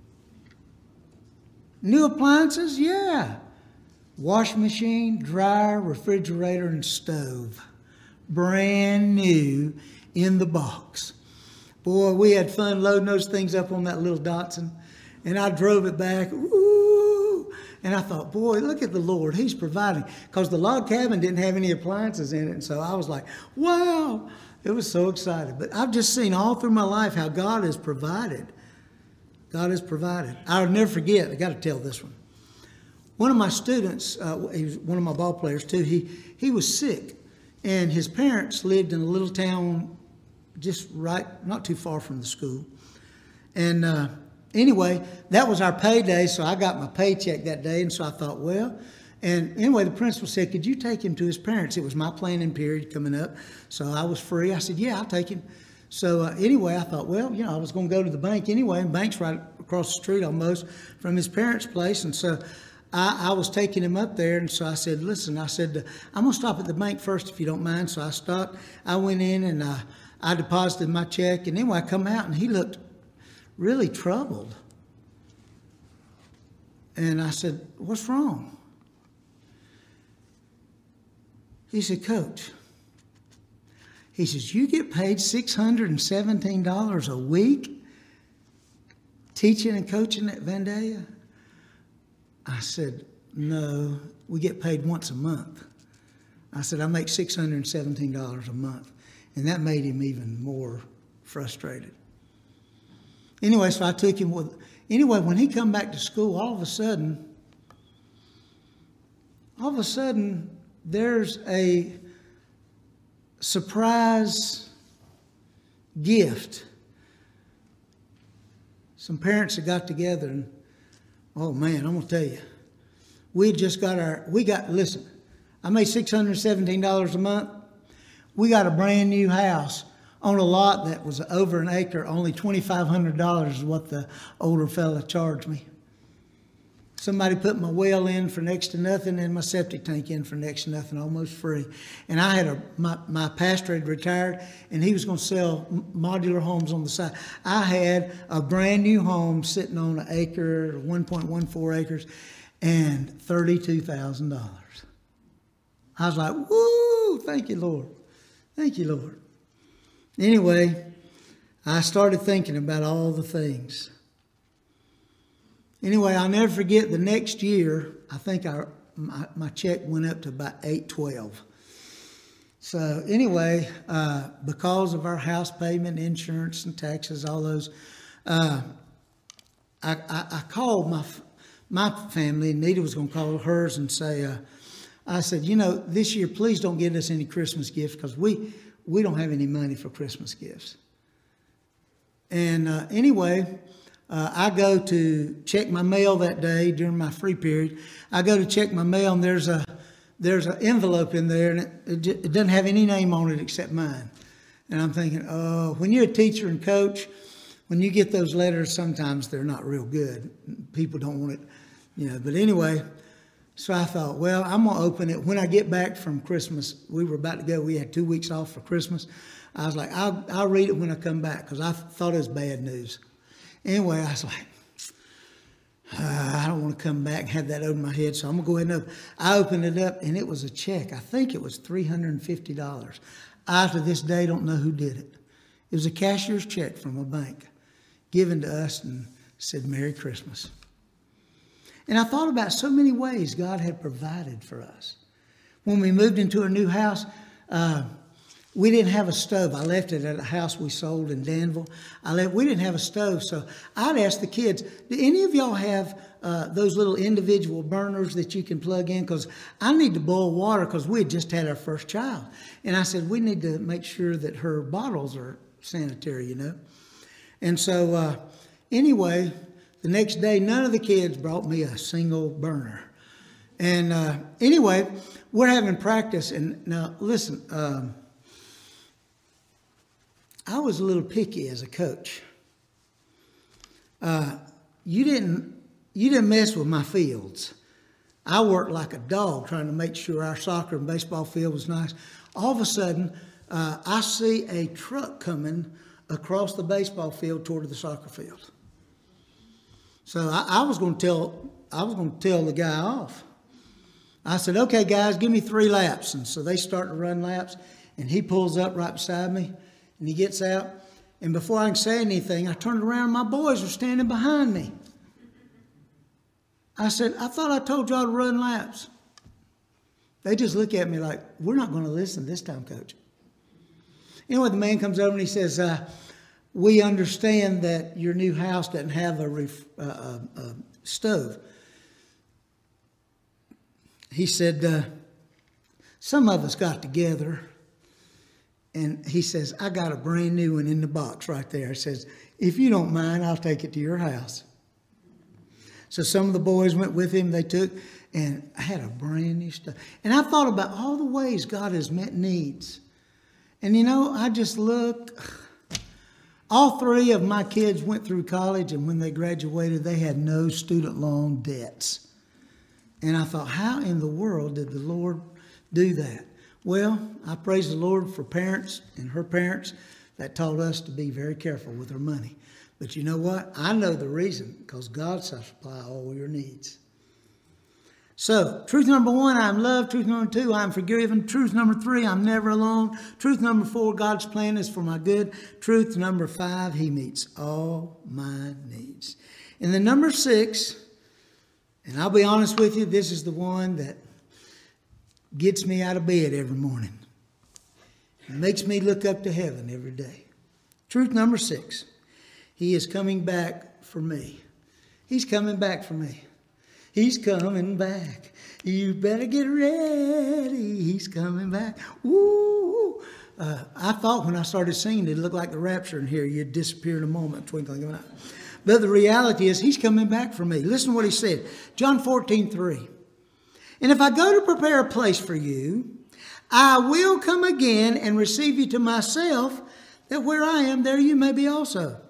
New appliances? Yeah. Washing machine, dryer, refrigerator, and stove. Brand new in the box. Boy, we had fun loading those things up on that little Datsun. And I drove it back. Ooh. And I thought, boy, look at the Lord. He's providing. Because the log cabin didn't have any appliances in it. And so I was like, wow. It was so excited. But I've just seen all through my life how God has provided. God has provided. I'll never forget, I got to tell this one. One of my students, uh, he was one of my ball players too, he, he was sick. And his parents lived in a little town just right, not too far from the school. And uh, anyway, that was our payday, so I got my paycheck that day. And so I thought, well, and anyway, the principal said, could you take him to his parents? It was my planning period coming up. So I was free. I said, yeah, I'll take him. So uh, anyway, I thought, well, you know, I was going to go to the bank anyway, and bank's right across the street almost from his parents' place. And so I, I was taking him up there, and so I said, listen, I said, I'm going to stop at the bank first if you don't mind. So I stopped. I went in, and I, I deposited my check. And then when I come out, and he looked really troubled. And I said, what's wrong? He said, Coach, he says, you get paid six hundred seventeen dollars a week teaching and coaching at Vandalia? I said, no, we get paid once a month. I said, I make six hundred seventeen dollars a month. And that made him even more frustrated. Anyway, so I took him with, anyway, when he come back to school, all of a sudden, all of a sudden, there's a surprise gift. Some parents had got together, and oh man, I'm gonna tell you, we just got our, we got, listen, I made six hundred seventeen dollars a month. We got a brand new house on a lot that was over an acre. Only twenty-five hundred dollars is what the older fella charged me. Somebody put my well in for next to nothing and my septic tank in for next to nothing, almost free. And I had a, my, my pastor had retired, and he was going to sell modular homes on the side. I had a brand new home sitting on an acre, one point one four acres, and thirty-two thousand dollars. I was like, woo, thank you, Lord. Thank you, Lord. Anyway, I started thinking about all the things. Anyway, I'll never forget the next year, I think our, my, my check went up to about eight twelve. So anyway, uh, because of our house payment, insurance and taxes, all those, uh, I, I, I called my my family, and Nita was going to call hers and say, uh, I said, you know, this year, please don't get us any Christmas gifts, because we, we don't have any money for Christmas gifts. And uh, anyway, Uh, I go to check my mail that day during my free period. I go to check my mail, and there's a there's an envelope in there, and it, it, it doesn't have any name on it except mine. And I'm thinking, oh, when you're a teacher and coach, when you get those letters, sometimes they're not real good. People don't want it, you know. But anyway, so I thought, well, I'm going to open it. When I get back from Christmas, we were about to go. We had two weeks off for Christmas. I was like, I'll, I'll read it when I come back, because I thought it was bad news. Anyway, I was like, uh, I don't want to come back and have that over my head, so I'm going to go ahead and open. I opened it up, and it was a check. I think it was three hundred fifty dollars. I, to this day, don't know who did it. It was a cashier's check from a bank given to us and said, Merry Christmas. And I thought about so many ways God had provided for us. When we moved into a new house, uh, we didn't have a stove. I left it at a house we sold in Danville. I left, we didn't have a stove, so I'd ask the kids, do any of y'all have uh, those little individual burners that you can plug in? Because I need to boil water, because we had just had our first child. And I said, we need to make sure that her bottles are sanitary, you know. And so uh, anyway, the next day, none of the kids brought me a single burner. And uh, anyway, we're having practice. And now, listen, um, I was a little picky as a coach. Uh, you didn't you didn't mess with my fields. I worked like a dog trying to make sure our soccer and baseball field was nice. All of a sudden, uh, I see a truck coming across the baseball field toward the soccer field. So I, I was going to tell I was going to tell the guy off. I said, "Okay, guys, give me three laps." And so they start to run laps, and he pulls up right beside me. And he gets out, and before I can say anything, I turned around, and my boys were standing behind me. I said, I thought I told y'all to run laps. They just look at me like, we're not going to listen this time, Coach. Anyway, the man comes over and he says, uh, we understand that your new house doesn't have a, ref, uh, a, a stove. He said, uh, some of us got together. And he says, I got a brand new one in the box right there. He says, if you don't mind, I'll take it to your house. So some of the boys went with him. They took, and I had a brand new stuff. And I thought about all the ways God has met needs. And you know, I just looked, All three of my kids went through college, and when they graduated, they had no student loan debts. And I thought, how in the world did the Lord do that? Well, I praise the Lord for parents and her parents that taught us to be very careful with our money. But you know what? I know the reason, because God shall supply all your needs. So, truth number one, I'm loved. Truth number two, I'm forgiven. Truth number three, I'm never alone. Truth number four, God's plan is for my good. Truth number five, He meets all my needs. And then number six, and I'll be honest with you, this is the one that gets me out of bed every morning. It makes me look up to heaven every day. Truth number six, He is coming back for me. He's coming back for me. He's coming back. You better get ready. He's coming back. Woo! Uh, I thought when I started singing, it looked like the rapture in here. You'd disappear in a moment, twinkling of an eye. But the reality is, He's coming back for me. Listen to what He said. John fourteen three. And if I go to prepare a place for you, I will come again and receive you to myself, that where I am, there you may be also.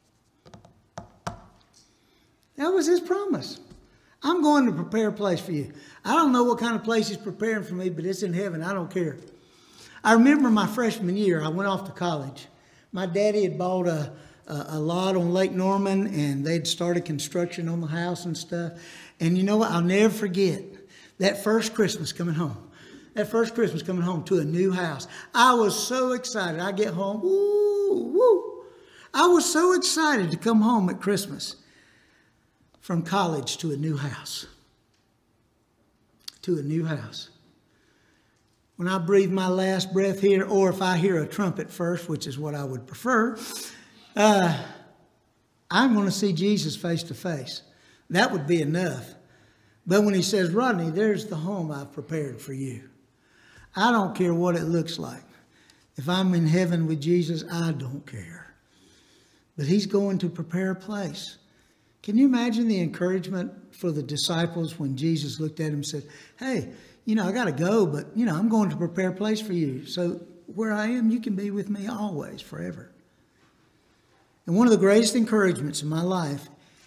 That was His promise. I'm going to prepare a place for you. I don't know what kind of place He's preparing for me, but it's in heaven. I don't care. I remember my freshman year, I went off to college. My daddy had bought a, a, a lot on Lake Norman, and they'd started construction on the house and stuff. And you know what? I'll never forget that first Christmas coming home. That first Christmas coming home to a new house. I was so excited. I get home, woo, woo. I was so excited to come home at Christmas. From college to a new house. To a new house. When I breathe my last breath here, or if I hear a trumpet first, which is what I would prefer, uh, I'm going to see Jesus face to face. That would be enough. But when He says, Rodney, there's the home I've prepared for you. I don't care what it looks like. If I'm in heaven with Jesus, I don't care. But He's going to prepare a place. Can you imagine the encouragement for the disciples when Jesus looked at him and said, hey, you know, I got to go, but, you know, I'm going to prepare a place for you. So where I am, you can be with me always, forever. And one of the greatest encouragements in my life,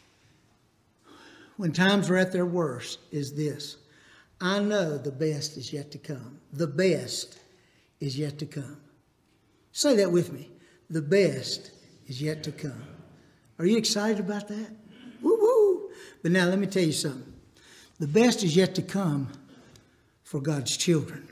when times are at their worst, is this. I know the best is yet to come. The best is yet to come. Say that with me. The best is yet to come. Are you excited about that? Woo woo! But now let me tell you something. The best is yet to come for God's children.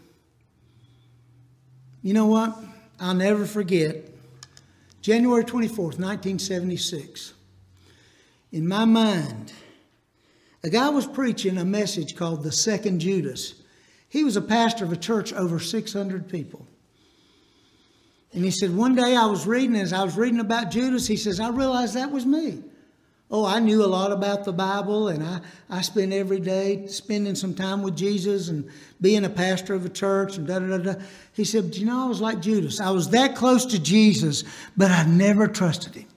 You know what? I'll never forget January twenty-fourth, nineteen seventy-six. In my mind, a guy was preaching a message called The Second Judas. He was a pastor of a church over six hundred people. And he said, one day I was reading, as I was reading about Judas, he says, I realized that was me. Oh, I knew a lot about the Bible, and I, I spent every day spending some time with Jesus and being a pastor of a church and da-da-da-da. He said, but you know, I was like Judas. I was that close to Jesus, but I never trusted Him.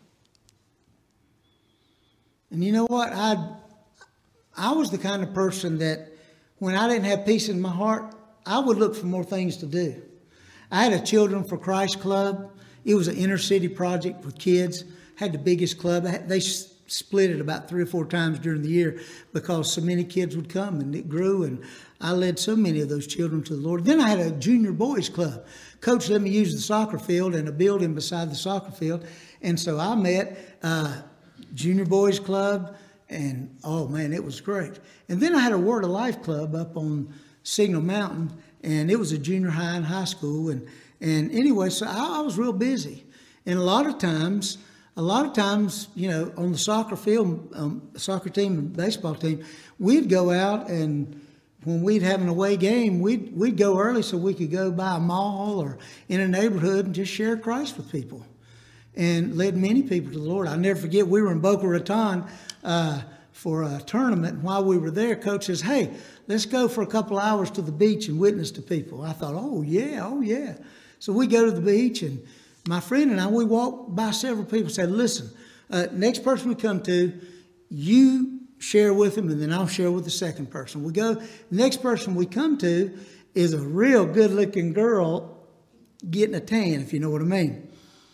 And you know what? I, I was the kind of person that when I didn't have peace in my heart, I would look for more things to do. I had a Children for Christ club. It was an inner city project with kids. Had the biggest club. They split it about three or four times during the year because so many kids would come, and it grew, and I led so many of those children to the Lord. Then I had a junior boys club. Coach let me use the soccer field and a building beside the soccer field, and so I met uh, junior boys club, and oh man, it was great. And then I had a Word of Life club up on Signal Mountain, and it was a junior high and high school, and and anyway, so I, I was real busy, and a lot of times. A lot of times, you know, on the soccer field, um, soccer team and baseball team, we'd go out, and when we'd have an away game, we'd, we'd go early so we could go by a mall or in a neighborhood and just share Christ with people, and led many people to the Lord. I'll never forget, we were in Boca Raton uh, for a tournament, and while we were there, Coach says, hey, let's go for a couple hours to the beach and witness to people. I thought, oh, yeah, oh, yeah. So we go to the beach, and my friend and I, we walked by several people, said, listen, uh, next person we come to, you share with them, and then I'll share with the second person. We go, the next person we come to is a real good-looking girl getting a tan, if you know what I mean.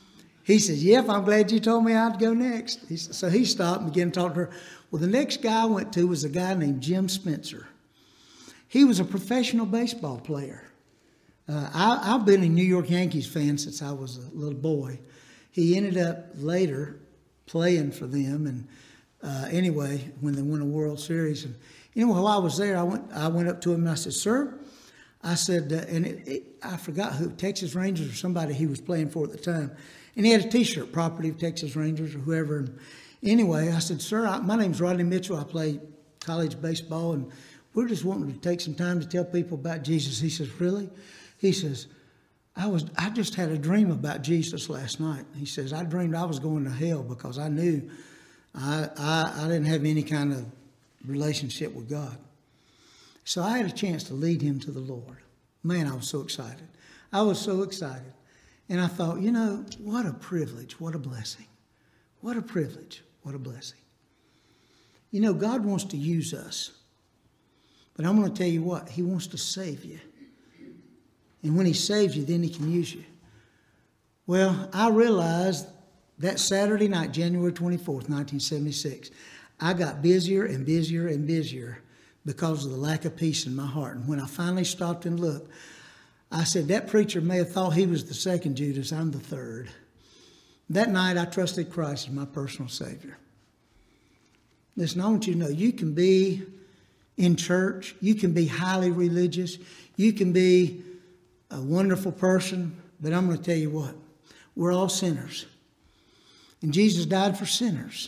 He says, yep, I'm glad you told me I'd go next. He, so he stopped and began to talk to her. Well, the next guy I went to was a guy named Jim Spencer. He was a professional baseball player. Uh, I, I've been a New York Yankees fan since I was a little boy. He ended up later playing for them, and uh, anyway, when they won a World Series. And you know, while I was there, I went I went up to him and I said, sir, I said, uh, and it, it, I forgot who, Texas Rangers or somebody he was playing for at the time. And he had a T-shirt, property of Texas Rangers or whoever. And anyway, I said, sir, I, my name's Rodney Mitchell. I play college baseball, and we're just wanting to take some time to tell people about Jesus. He says, really? He says, I was I just had a dream about Jesus last night. He says, I dreamed I was going to hell because I knew I, I, I didn't have any kind of relationship with God. So I had a chance to lead him to the Lord. Man, I was so excited. I was so excited. And I thought, you know, what a privilege, what a blessing. What a privilege, what a blessing. You know, God wants to use us. But I'm going to tell you what, he wants to save you. And when he saves you, then he can use you. Well, I realized that Saturday night, January twenty-fourth, nineteen seventy-six, I got busier and busier and busier because of the lack of peace in my heart. And when I finally stopped and looked, I said, that preacher may have thought he was the second Judas, I'm the third. That night, I trusted Christ as my personal Savior. Listen, I want you to know, you can be in church, you can be highly religious, you can be a wonderful person, but I'm going to tell you what, we're all sinners. And Jesus died for sinners.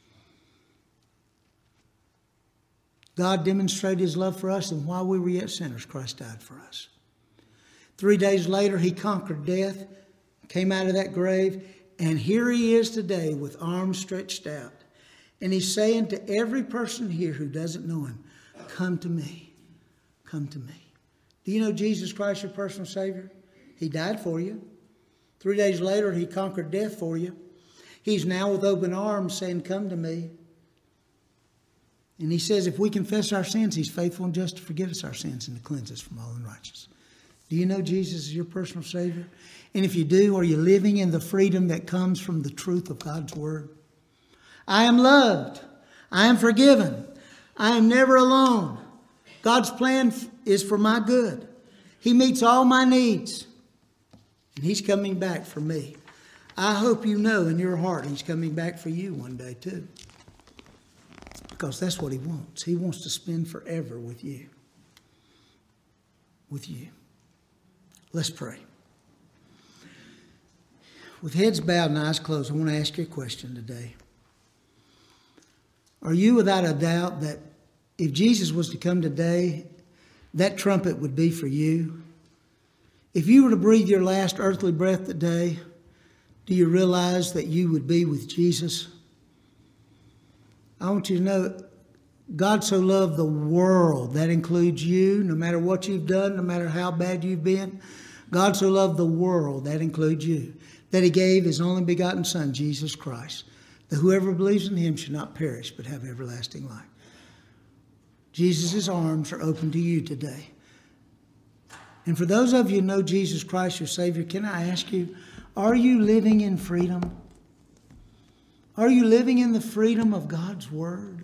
God demonstrated his love for us, and while we were yet sinners, Christ died for us. Three days later, he conquered death, came out of that grave, and here he is today with arms stretched out. And he's saying to every person here who doesn't know him, come to me, come to me. Do you know Jesus Christ, your personal Savior? He died for you. Three days later, he conquered death for you. He's now with open arms saying, come to me. And he says if we confess our sins, he's faithful and just to forgive us our sins and to cleanse us from all unrighteousness. Do you know Jesus is your personal Savior? And if you do, are you living in the freedom that comes from the truth of God's Word? I am loved. I am forgiven. I am never alone. God's plan is for my good. He meets all my needs. And he's coming back for me. I hope you know in your heart he's coming back for you one day too. Because that's what he wants. He wants to spend forever with you. With you. Let's pray. With heads bowed and eyes closed, I want to ask you a question today. Are you without a doubt that if Jesus was to come today, that trumpet would be for you? If you were to breathe your last earthly breath today, do you realize that you would be with Jesus? I want you to know, God so loved the world. That includes you, no matter what you've done, no matter how bad you've been. God so loved the world. That includes you. That he gave his only begotten Son, Jesus Christ. That whoever believes in him should not perish, but have everlasting life. Jesus' arms are open to you today. And for those of you who know Jesus Christ, your Savior, can I ask you, are you living in freedom? Are you living in the freedom of God's Word?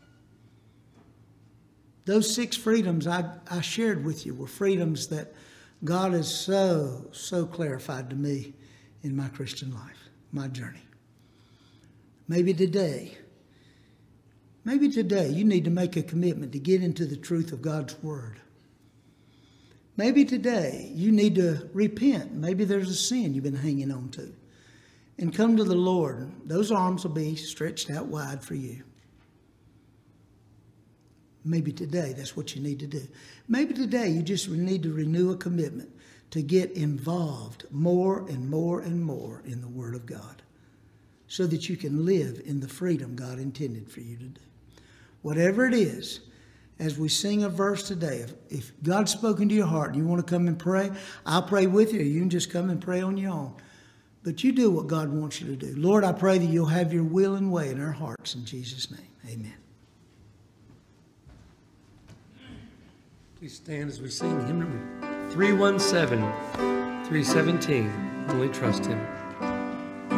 Those six freedoms I, I shared with you were freedoms that God has so, so clarified to me in my Christian life, my journey. Maybe today, maybe today you need to make a commitment to get into the truth of God's Word. Maybe today you need to repent. Maybe there's a sin you've been hanging on to. And come to the Lord. Those arms will be stretched out wide for you. Maybe today that's what you need to do. Maybe today you just need to renew a commitment to get involved more and more and more in the Word of God so that you can live in the freedom God intended for you to do. Whatever it is, as we sing a verse today, if, if God's spoken to your heart and you want to come and pray, I'll pray with you. You can just come and pray on your own. But you do what God wants you to do. Lord, I pray that you'll have your will and way in our hearts. In Jesus' name, amen. Please stand as we sing hymn number three one seven, three seventeen, Only Trust Him.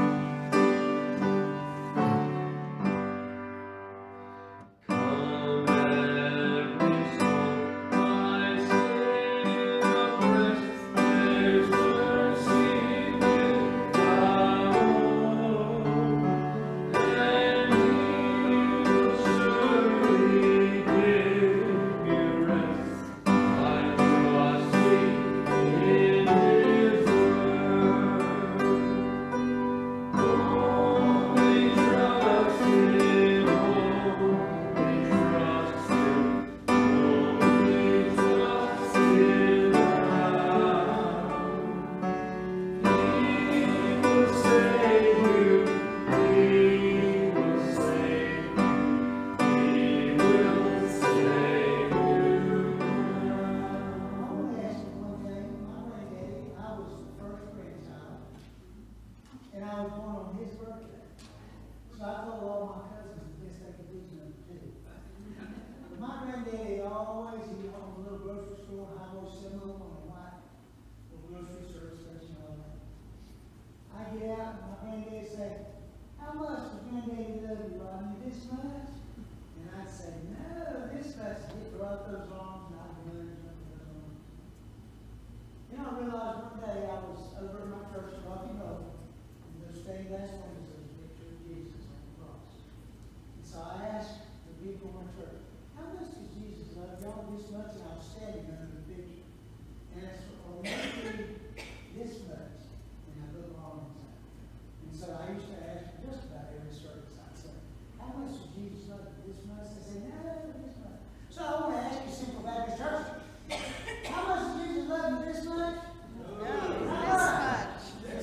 over at my church, Rocky Road, and those stained glass windows, there's a picture of Jesus on the cross. And so I asked the people in my church, how much does Jesus love y'all this much? And I was standing under the picture. And it's for maybe this much, and I look all inside. And so I used to ask just about every service, I'd say, how much does Jesus love you this much? They say, no, this much. So I want to ask you, Central Baptist Church, how much does Jesus love you this much? No, this much.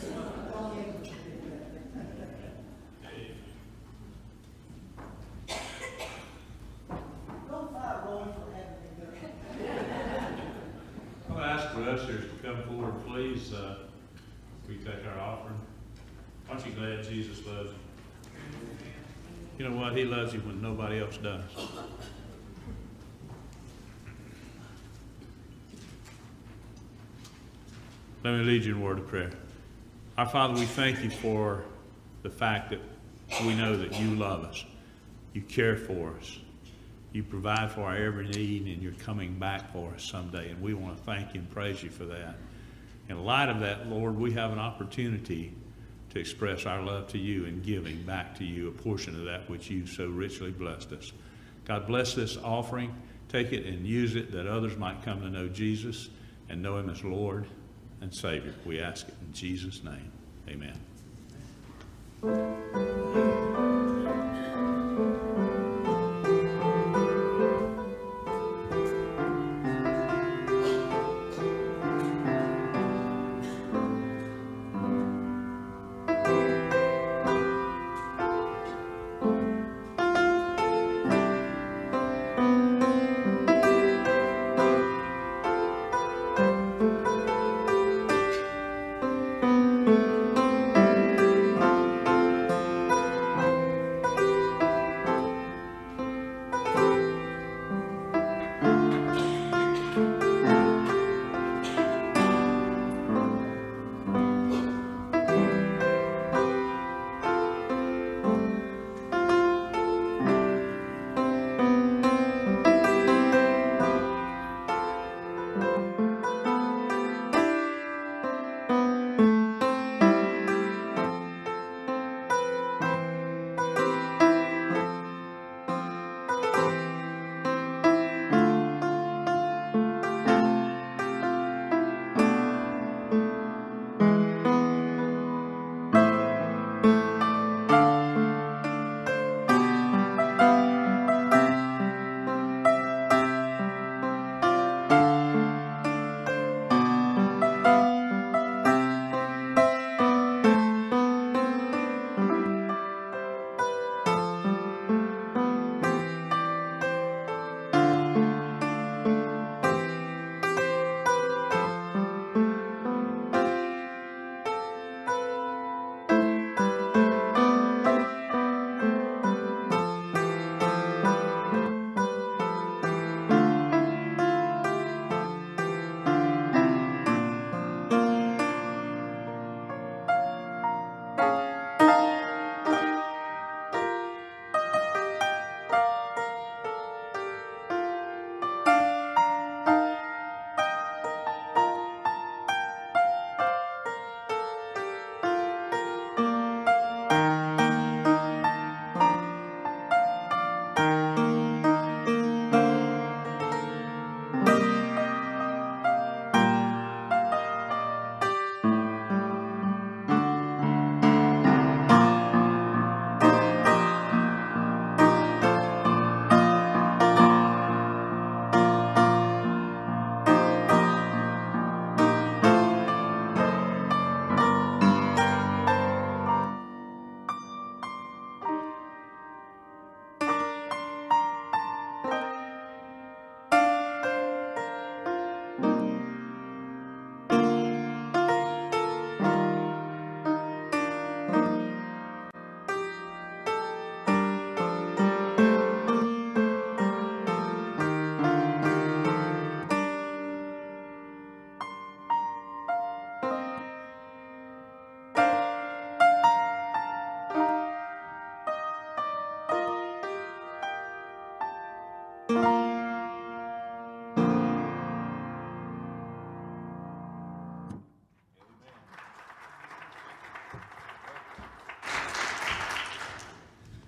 Don't fire Roy for having me there. I'll ask for ushers to come forward, please. Uh, we take our offering. Aren't you glad Jesus loves you? You know what? He loves you when nobody else does. Let me lead you in a word of prayer. Our Father, we thank you for the fact that we know that you love us. You care for us. You provide for our every need, and you're coming back for us someday. And we want to thank you and praise you for that. In light of that, Lord, we have an opportunity to express our love to you and giving back to you a portion of that which you so richly blessed us. God, bless this offering. Take it and use it that others might come to know Jesus and know him as Lord and Savior. We ask it in Jesus' name. Amen.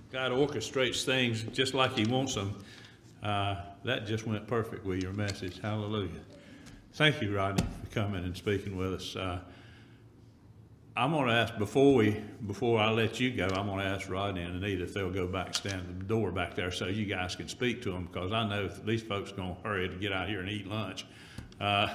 God orchestrates things just like he wants them. Uh, that just went perfect with your message. Hallelujah. Thank you, Rodney, for coming and speaking with us. Uh, I'm going to ask, before we, before I let you go, I'm going to ask Rodney and Anita if they'll go back, stand at the door back there so you guys can speak to them, because I know these folks are going to hurry to get out here and eat lunch. Uh,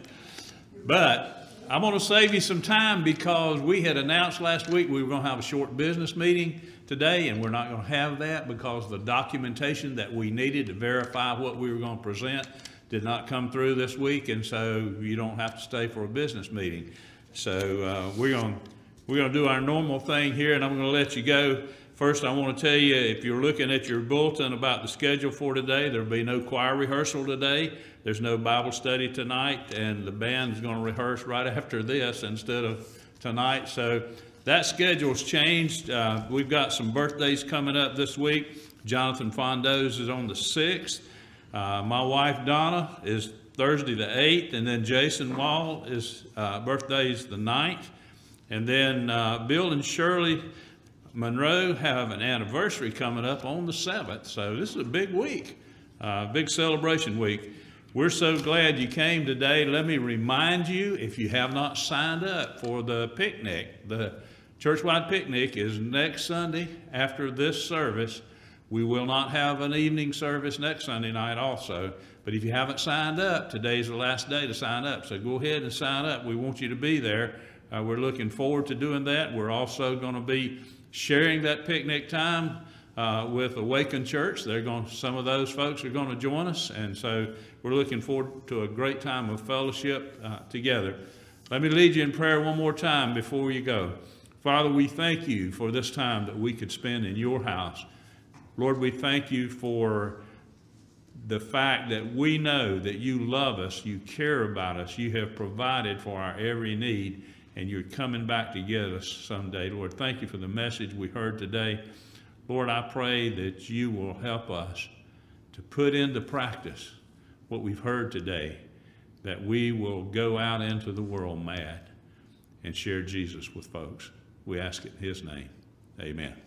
but I'm going to save you some time, because we had announced last week we were going to have a short business meeting today, and we're not going to have that because the documentation that we needed to verify what we were going to present did not come through this week, and so you don't have to stay for a business meeting. So uh, we're going we're going to do our normal thing here, and I'm going to let you go. First, I want to tell you, if you're looking at your bulletin about the schedule for today, there'll be no choir rehearsal today. There's no Bible study tonight, and the band's going to rehearse right after this instead of tonight. So that schedule's changed. Uh, we've got some birthdays coming up this week. Jonathan Fondo's is on the sixth. Uh, my wife, Donna, is Thursday the eighth, and then Jason Wall is uh, birthday's the ninth. And then uh, Bill and Shirley Monroe have an anniversary coming up on the seventh. So this is a big week, uh, big celebration week. We're so glad you came today. Let me remind you, if you have not signed up for the picnic, the churchwide picnic is next Sunday after this service. We will not have an evening service next Sunday night also. But if you haven't signed up, today's the last day to sign up. So go ahead and sign up. We want you to be there. Uh, we're looking forward to doing that. We're also going to be sharing that picnic time uh, with Awaken Church. They're going. Some of those folks are going to join us, and so we're looking forward to a great time of fellowship uh, together. Let me lead you in prayer one more time before you go. Father, we thank you for this time that we could spend in your house. Lord, we thank you for the fact that we know that you love us, you care about us, you have provided for our every need, and you're coming back to get us someday. Lord, thank you for the message we heard today. Lord, I pray that you will help us to put into practice what we've heard today, that we will go out into the world mad and share Jesus with folks. We ask it in his name. Amen.